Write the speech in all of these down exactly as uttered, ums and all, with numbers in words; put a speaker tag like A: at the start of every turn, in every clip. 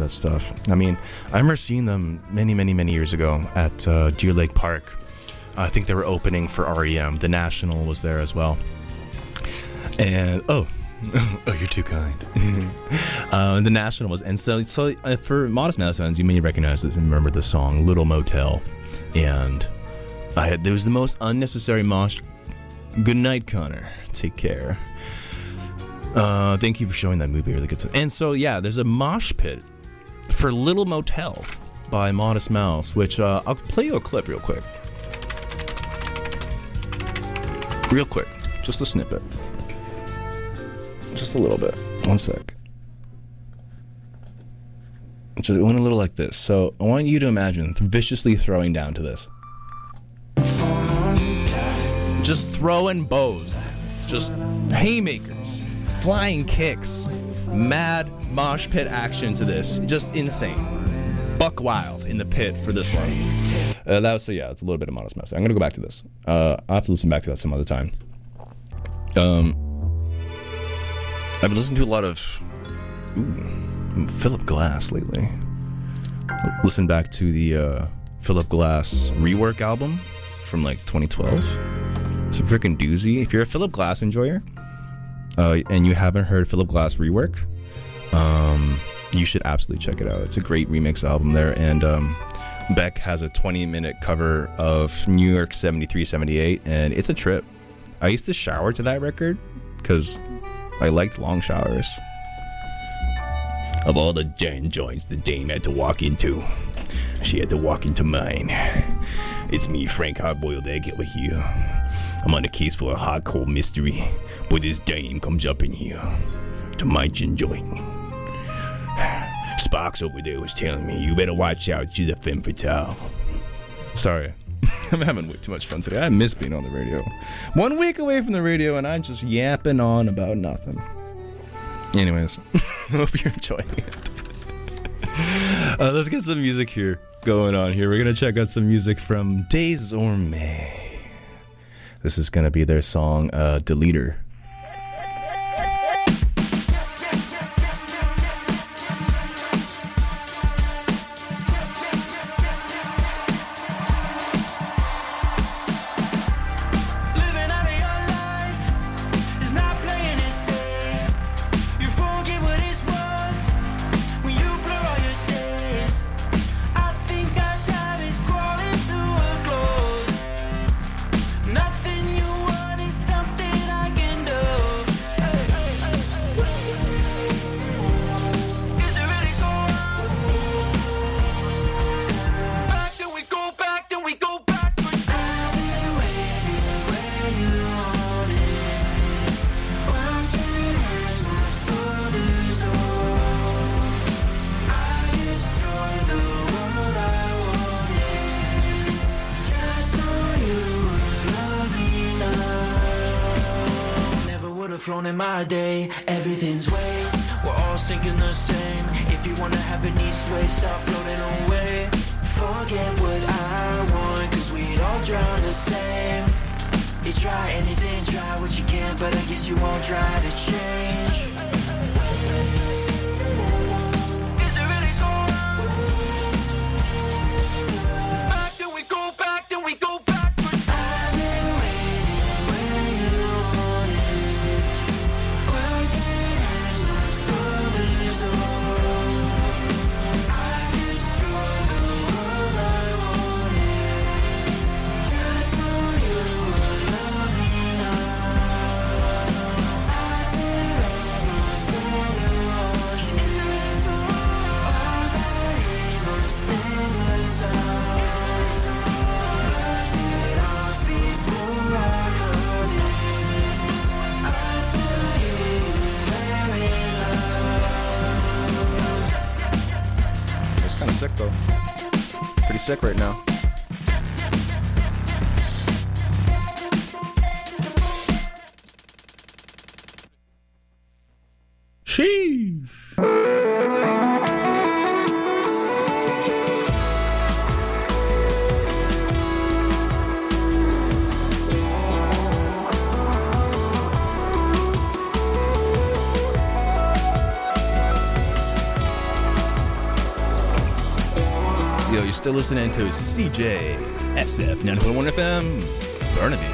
A: that stuff. I mean, I remember seeing them many, many, many years ago at uh, Deer Lake Park. I think they were opening for R E M. The National was there as well. And, oh, oh, you're too kind. uh, the National was, and so, so uh, for Modest Mouse fans, you may recognize this and remember the song Little Motel. And I had, there was the most unnecessary mosh. Good night, Connor. Take care. Uh, thank you for showing that movie. Really good. And so, yeah, there's a mosh pit for Little Motel by Modest Mouse, which uh, I'll play you a clip real quick. Real quick. Just a snippet. Just a little bit. One sec. Just, it went a little like this. So I want you to imagine viciously throwing down to this. Just throwing bows. Just haymakers. Flying kicks. Mad mosh pit action to this. Just insane. Buck wild in the pit for this one. Uh, that was, so yeah, it's a little bit of Modest Mouse. I'm going to go back to this. Uh, I'll have to listen back to that some other time. Um... I've been listening to a lot of ooh, Philip Glass lately. Listen back to the uh, Philip Glass Rework album from like twenty twelve. It's a freaking doozy. If you're a Philip Glass enjoyer uh, and you haven't heard Philip Glass Rework, um, you should absolutely check it out. It's a great remix album there. And um, Beck has a twenty minute cover of New York seventy-three seventy-eight, and it's a trip. I used to shower to that record because I liked long showers. Of all the giant joints the dame had to walk into, she had to walk into mine. It's me, Frank Hard-Boiled Egg over here. I'm on a case for a hot cold mystery, but this dame comes up in here to my gin joint. Sparks over there was telling me, you better watch out, she's a femme fatale. Sorry. I'm having way too much fun today. I miss being on the radio. One week away from the radio, and I'm just yapping on about nothing. Anyways, hope you're enjoying it. Uh, let's get some music here going on here. We're going to check out some music from Désormais. This is going to be their song, uh, Deleter.
B: Flown in my day, everything's waves. We're all sinking the same. If you wanna have an east way, stop floating away. Forget what I want, cause we'd all drown the same. You try anything, try what you can, but I guess you won't try to change.
A: Sick though. Pretty sick right now. Sheesh. go. You're still listening to C J S F ninety point one F M, Burnaby.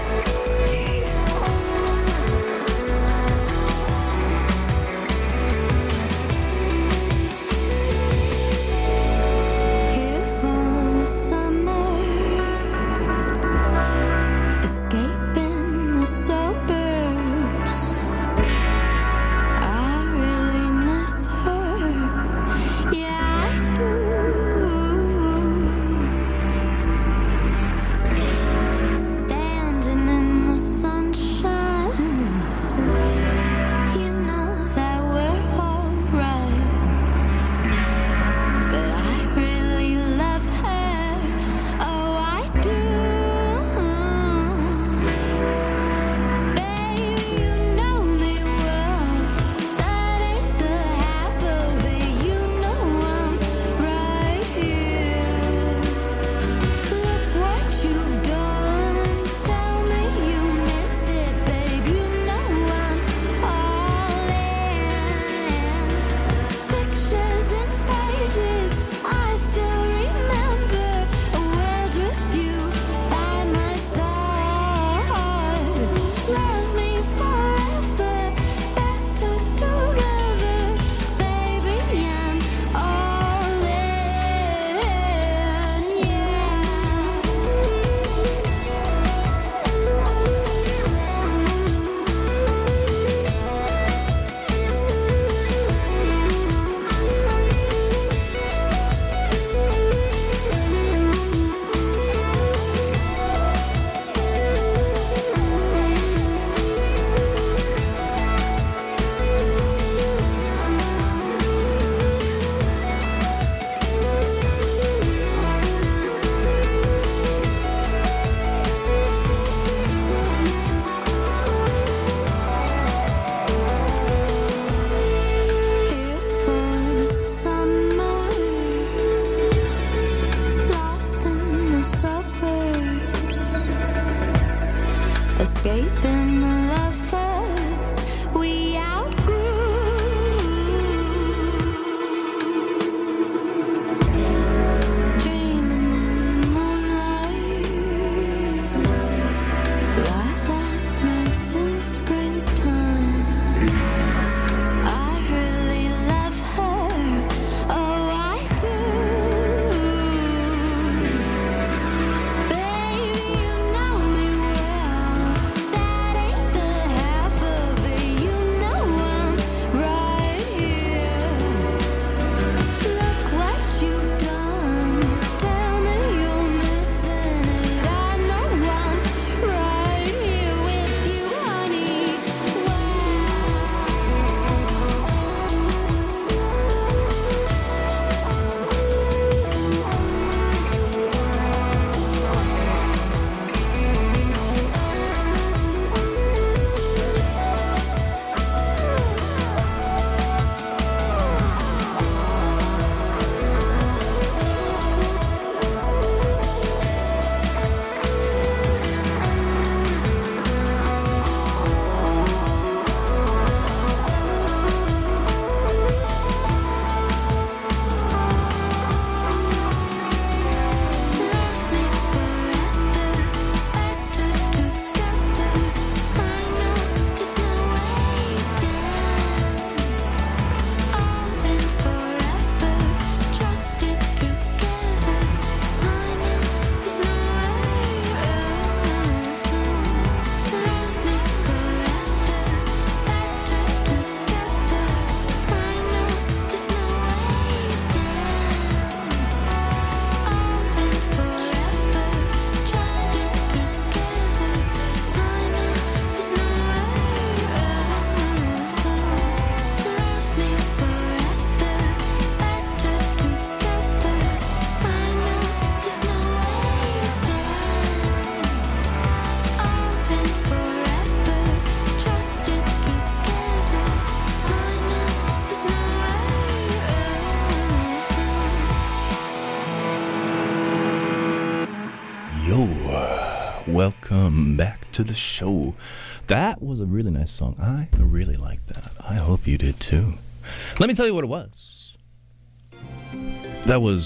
A: Welcome back to the show. That was a really nice song. I really liked that. I hope you did too. Let me tell you what it was. That was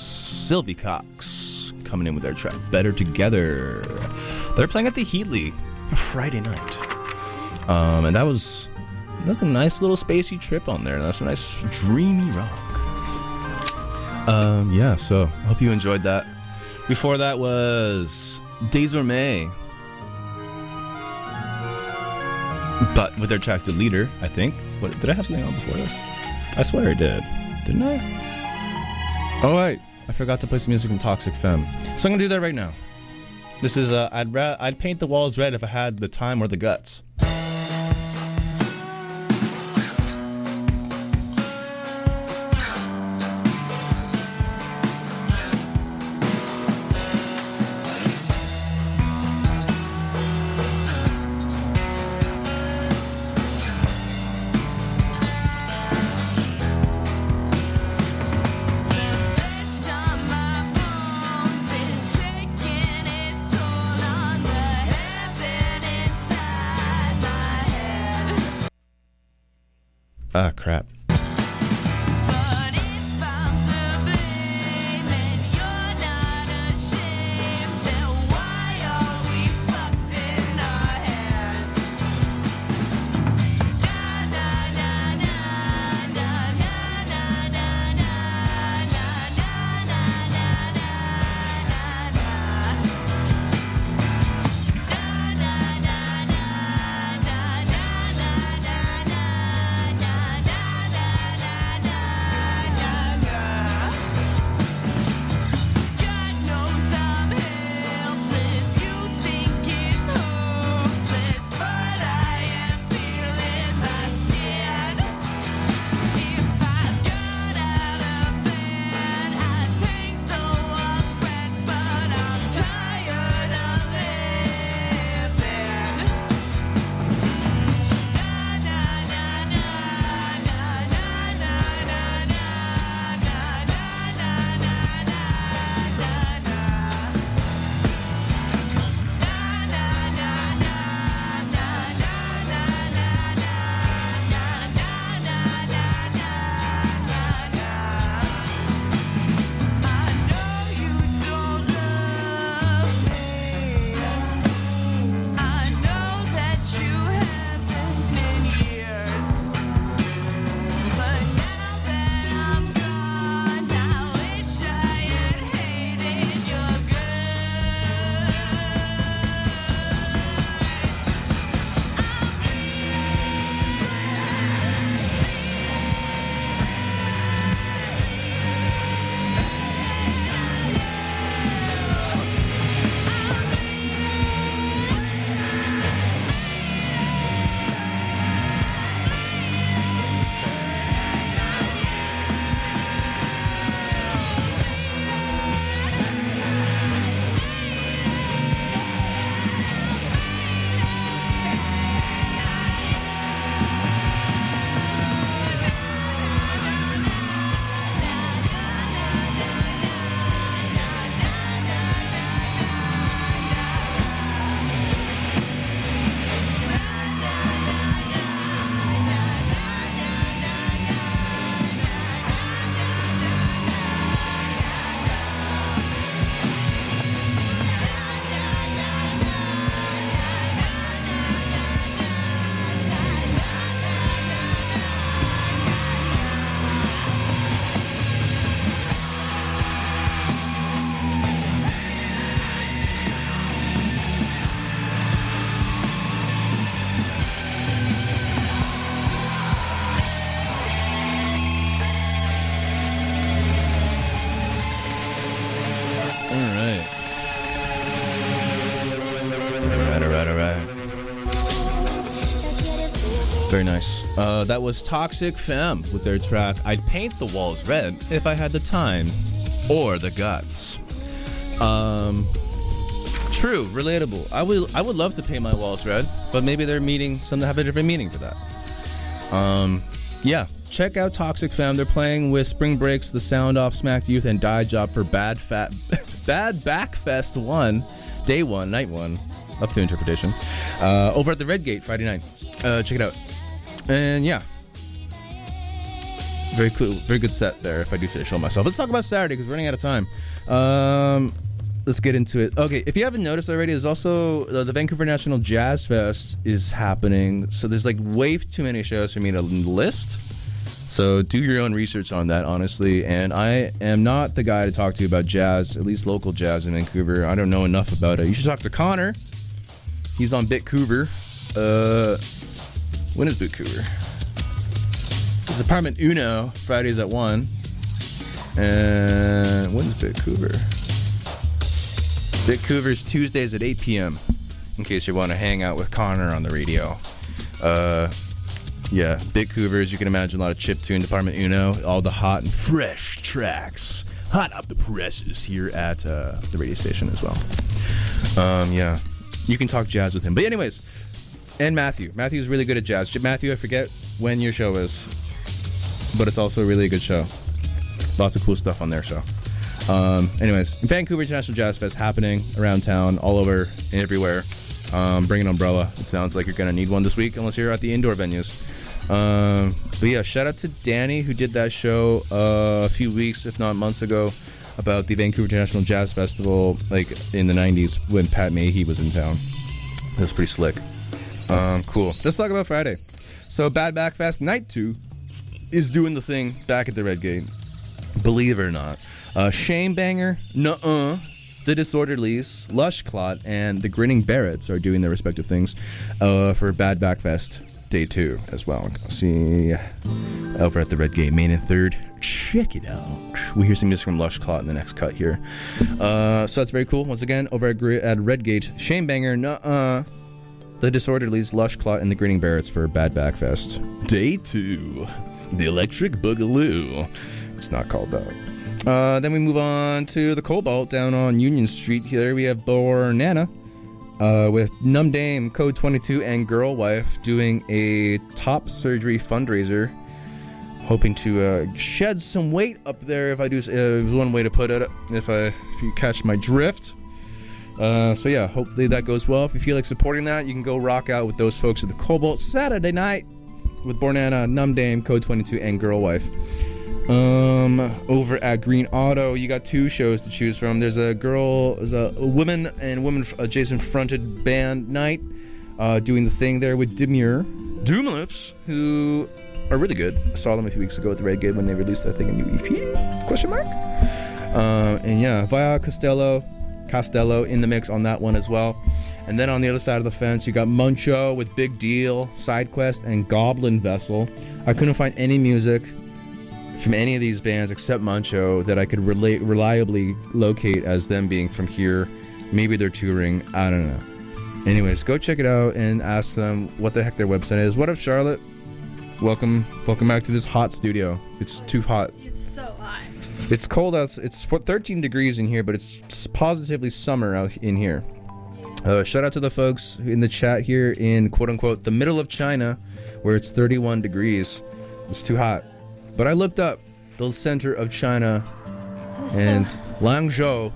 A: Sylvie Cox coming in with their track Better Together. They're playing at the Heatley Friday night. Um, and that was, that was a nice little spacey trip on there. That's a nice dreamy rock. Um, yeah, so I hope you enjoyed that. Before that was Désormais, but with their track The Leader, I think. What, did I have something on before this? I swear I did. Didn't I? Oh, right. I forgot to play some music from Toxic Femme. So I'm going to do that right now. This is, uh, I'd, ra- I'd paint the walls red if I had the time or the guts. Ah, crap. Very nice. Uh, that was Toxic Femme with their track I'd Paint the Walls Red If I Had the Time or the Guts. Um, true, relatable. I would I would love to paint my walls red, but maybe they're meaning something have a different meaning for that. Um, yeah, check out Toxic Femme. They're playing with Spring Breaks, The Sound Off, Smacked Youth, and Die Job for Bad Fat Bad Back Fest one, day one, night one, up to interpretation. Uh, over at the Red Gate Friday night. Uh, check it out. And yeah, very cool, very good set there. If I do say so myself. Let's talk about Saturday because we're running out of time. Um, let's get into it. Okay, if you haven't noticed already, there's also uh, the Vancouver National Jazz Fest is happening. So there's like way too many shows for me to list. So do your own research on that, honestly. And I am not the guy to talk to you about jazz, at least local jazz in Vancouver. I don't know enough about it. You should talk to Connor. He's on Bitcouver. Uh, when is Bitcouver? It's Apartment Uno, Fridays at one. And when's Bitcouver? Bitcouver's Tuesdays at eight p.m. in case you want to hang out with Connor on the radio. Uh, yeah, Bitcouver, as you can imagine, a lot of chiptune, Apartment Uno, all the hot and fresh tracks. Hot off the presses here at uh, the radio station as well. Um, yeah, you can talk jazz with him. But anyways, and Matthew. Matthew's really good at jazz. Matthew, I forget when your show is, but it's also a really good show. Lots of cool stuff on their show. Um, anyways, Vancouver International Jazz Fest happening around town, all over and everywhere. Um, bring an umbrella. It sounds like you're going to need one this week, unless you're at the indoor venues. Um, but yeah, shout out to Danny, who did that show uh, a few weeks, if not months ago, about the Vancouver International Jazz Festival, like in the nineties when Pat Mahey was in town. It was pretty slick. Um, cool. Let's talk about Friday. So Bad Back Fest Night two is doing the thing back at the Red Gate. Believe it or not. Uh, Shame Banger, Nuh-uh, The Disorderlies, Lush Clot, and the Grinning Barretts are doing their respective things uh, for Bad Back Fest Day two as well. See over at the Red Gate, Main and Third. Check it out. We hear some music from Lush Clot in the next cut here. Uh, so that's very cool. Once again, over at, at Red Gate, Shame Banger, Nuh-uh, The Disorderlies, Lush Clot, and the Grinning Barretts for Bad Back Fest Day two. The Electric Boogaloo. It's not called that. Uh, then we move on to the Cobalt down on Union Street. Here we have Bornana uh, with Numb Dame, Code twenty-two, and Girl Wife doing a top surgery fundraiser, hoping to uh, shed some weight up there. If I do, uh, is one way to put it. If I, if you catch my drift. Uh, so yeah, hopefully that goes well. If you feel like supporting that, you can go rock out with those folks at the Cobalt Saturday night with Bornana, Numb Dame, Code twenty-two, and Girl Wife. Um, over at Green Auto, you got two shows to choose from. There's a girl, there's a, a woman and woman adjacent fronted band night, uh, doing the thing there with Demure, Doomlips, who are really good. I saw them a few weeks ago at the Red Gate when they released, I think, a new E P? Question mark. Um, and yeah, Via Costello, Costello in the mix on that one as well. And then on the other side of the fence, you got Muncho with Big Deal, SideQuest, and Goblin Vessel. I couldn't find any music from any of these bands except Muncho that I could relate, reliably locate as them being from here. Maybe they're touring. I don't know. Anyways, go check it out and ask them what the heck their website is. What up, Charlotte? Welcome, welcome back to this hot studio. It's too hot.
C: It's so hot.
A: It's cold out. It's thirteen degrees in here, but it's positively summer out in here. Uh, shout out to the folks in the chat here in quote-unquote the middle of China, where it's thirty-one degrees. It's too hot. But I looked up the center of China, and Langzhou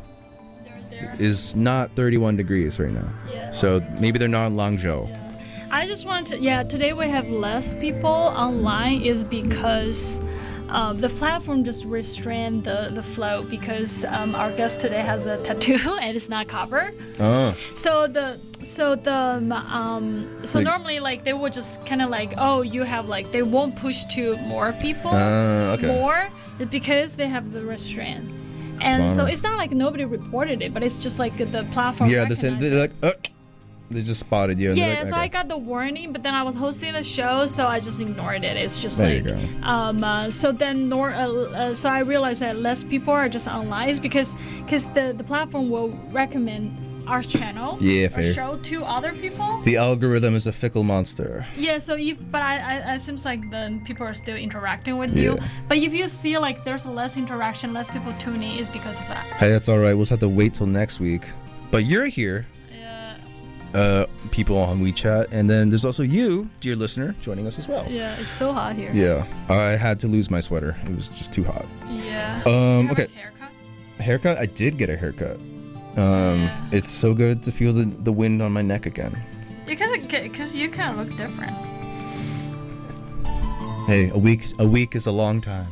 A: is not thirty-one degrees right now.
C: Yeah.
A: So maybe they're not in Langzhou.
C: Yeah. I just want to, yeah, today we have less people online is because uh, the platform just restrained the, the flow because um, our guest today has a tattoo and it's not covered.
A: Oh.
C: So the so the um so
A: like,
C: normally like they would just kind of like, oh, you have like, they won't push to more people
A: uh, okay.
C: more because they have the restraint. And wow. So it's not like nobody reported it, but it's just like the platform.
A: Yeah, they're like, uh, they just spotted you. And
C: yeah,
A: like,
C: so
A: okay.
C: I got the warning, but then I was hosting the show, so I just ignored it. It's just
A: there
C: like,
A: you go.
C: um, uh, so then, nor, uh, uh, so I realized that less people are just online because, because the the platform will recommend our channel,
A: yeah,
C: our
A: fair.
C: show to other people.
A: The algorithm is a fickle monster.
C: Yeah, so if but I, I it seems like the people are still interacting with
A: yeah.
C: you. But if you see like there's less interaction, less people tuning, is because of that.
A: Hey, that's all right. We'll just have to wait till next week. But you're here.
C: Yeah.
A: Uh, people on WeChat, and then there's also you, dear listener, joining us as well.
C: Yeah, it's so hot here.
A: Yeah, I had to lose my sweater. It was just too hot.
C: Yeah.
A: Um.
C: Do you have
A: okay.
C: a haircut?
A: Haircut? I did get a haircut. Um,
C: yeah.
A: It's so good to feel the, the wind on my neck again.
C: Because because you kind of look different.
A: Hey, a week a week is a long time.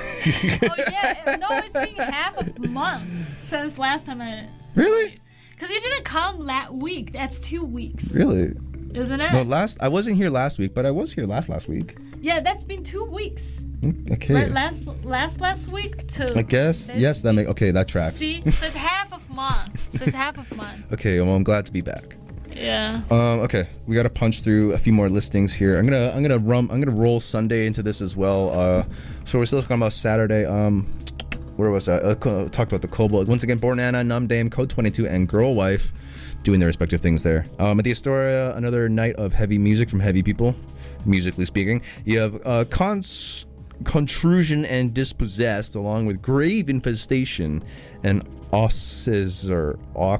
C: Oh yeah, no, it's been half a month since last time I.
A: Really?
C: Because you didn't come that week. That's two weeks.
A: Really?
C: Isn't it?
A: No, last I wasn't here last week, but I was here last last week.
C: Yeah, that's been two weeks.
A: Okay.
C: Right, last last last week to.
A: I guess yes, that make okay that tracks.
C: See, so it's half of month. So it's half of month.
A: Okay, well I'm glad to be back.
C: Yeah.
A: Um, okay, we got to punch through a few more listings here. I'm gonna, I'm gonna rum, I'm gonna roll Sunday into this as well. Uh, so we're still talking about Saturday. Um, where was I? Uh, talked about the Cobalt once again. Born Anna, Num Dame, Code twenty-two, and Girl Wife, doing their respective things there. Um, at the Astoria, another night of heavy music from heavy people, musically speaking. You have uh, Cons- Contrusion and Dispossessed, along with Grave Infestation and Ossizer,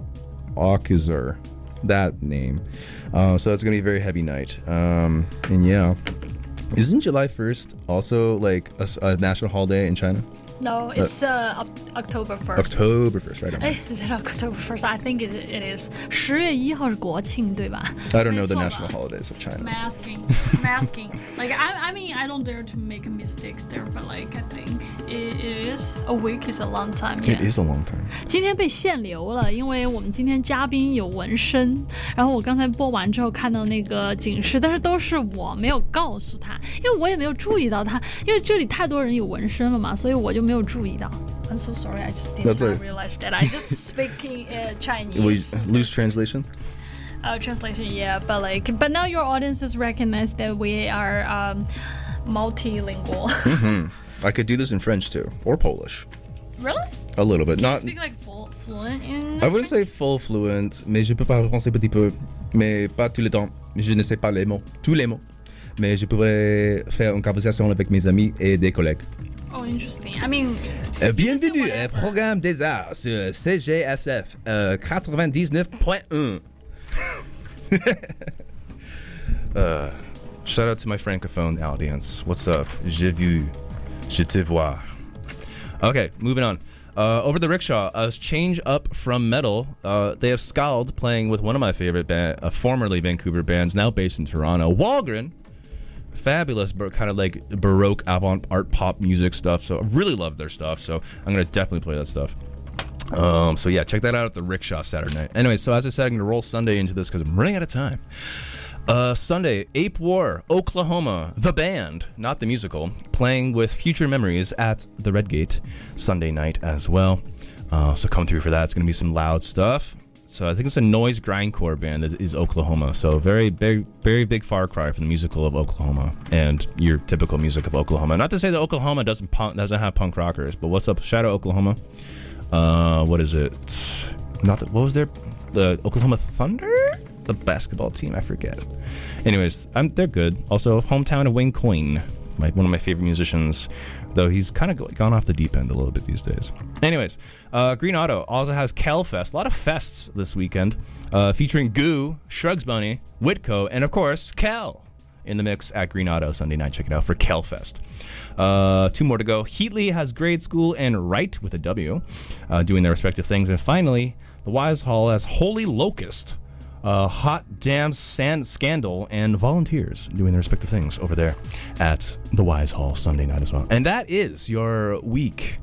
A: Ochizer. That name. Uh, so it's going to be a very heavy night. Um, and yeah. Isn't July first also like a, a national holiday in China?
C: No, it's uh, uh, October first.
A: October first, right?
C: Eh, is it October first? I think it, it is. 十月一号是国庆，对吧？
A: I don't know the
C: 没错吧
A: national holidays of China.
C: I'm asking. I'm asking. Like, I, I mean, I don't dare to make mistakes there, but like, I think it, it is. A week is a long time. Yeah.
A: It is a long time.
C: 今天被限流了，因为我们今天嘉宾有纹身，然后我刚才播完之后看到那个警示，但是都是我没有告诉他，因为我也没有注意到他，因为这里太多人有纹身了嘛，所以我就没有注意到。I'm so sorry, I just did
A: That's
C: not
A: right.
C: realize that. I just speaking uh, Chinese.
A: We lose translation?
C: Uh, translation, yeah, but like, but now your audiences recognize that we are um, multilingual.
A: Mm-hmm. I could do this in French too, or Polish.
C: Really?
A: A little bit.
C: Can
A: Not.
C: you speak like full, fluent in?
A: I wouldn't say full fluent, mais je peux parler français petit peu, mais pas tous les temps. Je ne sais pas les mots, tous les mots. Mais je pourrais faire une conversation avec mes amis et des collègues.
C: Oh, interesting. I mean.
A: Euh, bienvenue au programme des arts sur C G S F euh, quatre-vingt-dix-neuf point un. uh, shout out to my francophone audience. What's up? J'ai vu. Je te vois. Okay, moving on. Uh, over the rickshaw, a change up from metal. Uh, they have Scald playing with one of my favorite band, uh, formerly Vancouver bands, now based in Toronto. Walgren. Fabulous, but kind of like Baroque avant art pop music stuff. So I really love their stuff. So I'm gonna definitely play that stuff. Um, so yeah, check that out at the Rickshaw Saturday night. Anyway, so as I said, I'm gonna roll Sunday into this because I'm running out of time. Uh, Sunday, Ape War, Oklahoma, the band, not the musical, playing with Future Memories at the Redgate Sunday night as well. Uh, so come through for that. It's gonna be some loud stuff. So I think it's a noise grindcore band that is Oklahoma. So very big, very big far cry from the musical of Oklahoma and your typical music of Oklahoma. Not to say that Oklahoma doesn't punk, doesn't have punk rockers, but what's up, Shadow Oklahoma? Uh, what is it? Not the, what was their the Oklahoma Thunder? The basketball team, I forget. Anyways, I'm, they're good. Also, hometown of Wayne Coyne, my, one of my favorite musicians. Though he's kind of gone off the deep end a little bit these days. Anyways, uh, Green Auto also has Kelfest. A lot of fests this weekend, uh, featuring Goo, Shrugs Bunny, Whitco, and of course, Kel in the mix at Green Auto Sunday night. Check it out for Kelfest. Uh, two more to go. Heatley has Grade School and Right with a W, uh, doing their respective things. And finally, the Wise Hall has Holy Locust. Uh, Hot Damn Sand Scandal and Volunteers doing their respective things over there at the Wise Hall Sunday night as well. And that is your week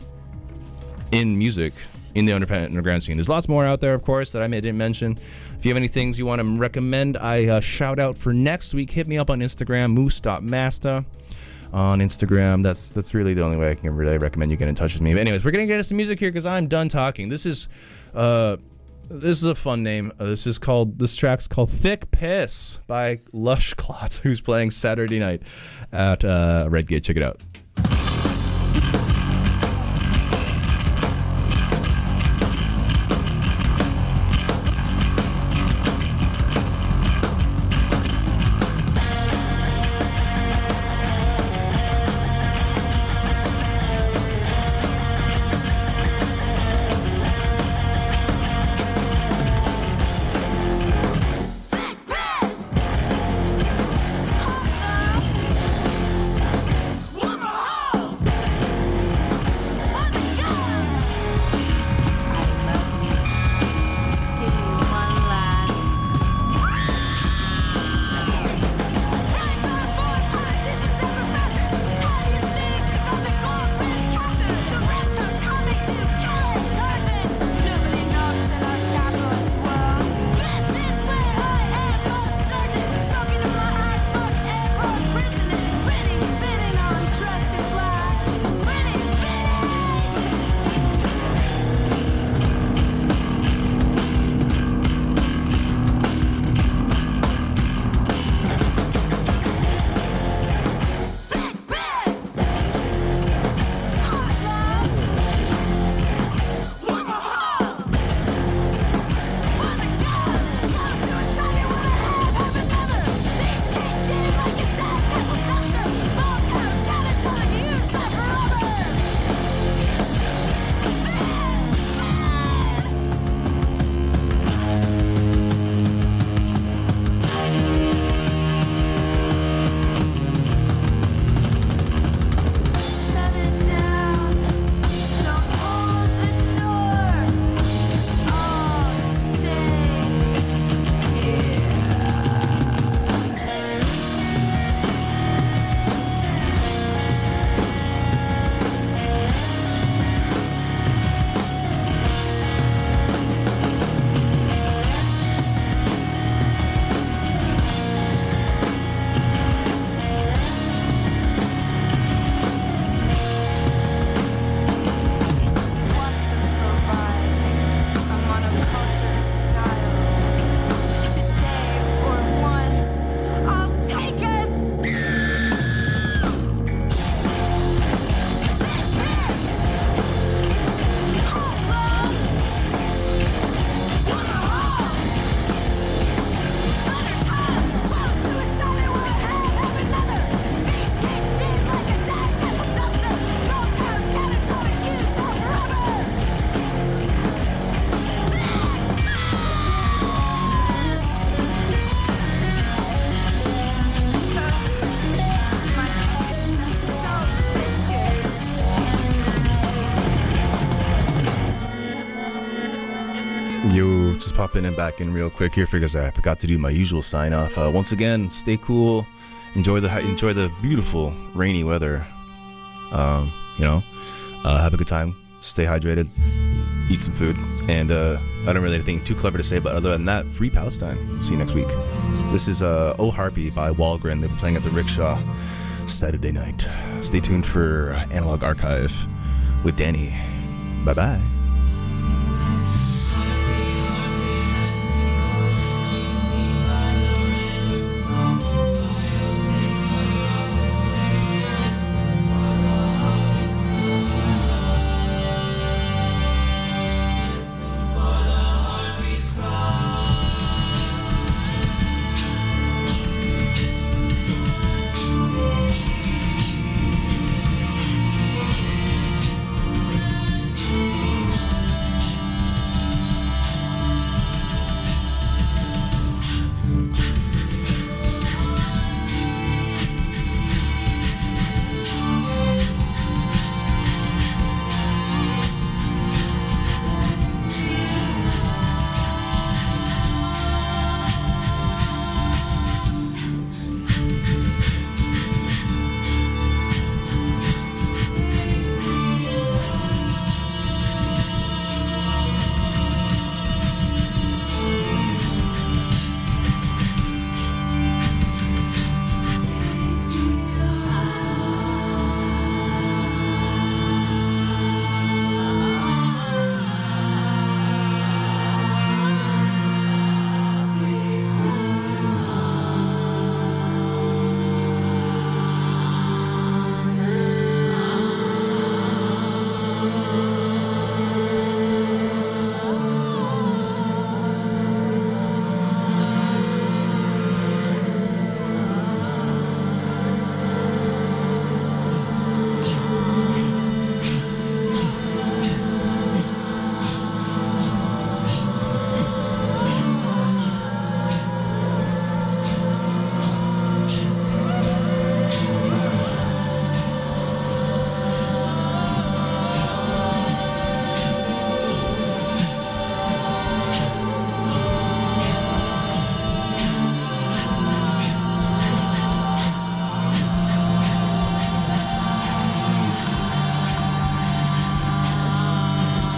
A: in music in the underground scene. There's lots more out there, of course, that I didn't mention. If you have any things you want to recommend, I uh, shout out for next week. Hit me up on Instagram, moose dot masta on Instagram. That's that's really the only way I can really recommend you get in touch with me. But anyways, we're going to get into some music here because I'm done talking. This is... Uh, This is a fun name. Uh, this is called. This track's called "Thick Piss" by Lush Clots, who's playing Saturday night at uh, Redgate. Check it out. Yo, just popping in back in real quick here because I forgot to do my usual sign off. Uh, once again, stay cool, enjoy the enjoy the beautiful rainy weather. Um, you know, uh, have a good time, stay hydrated, eat some food, and uh, I don't really have anything too clever to say, but other than that, free Palestine. See you next week. This is uh, Oh Harpy by Walgren. They'll be playing at the Rickshaw Saturday night. Stay tuned for Analog Archive with Danny. Bye bye.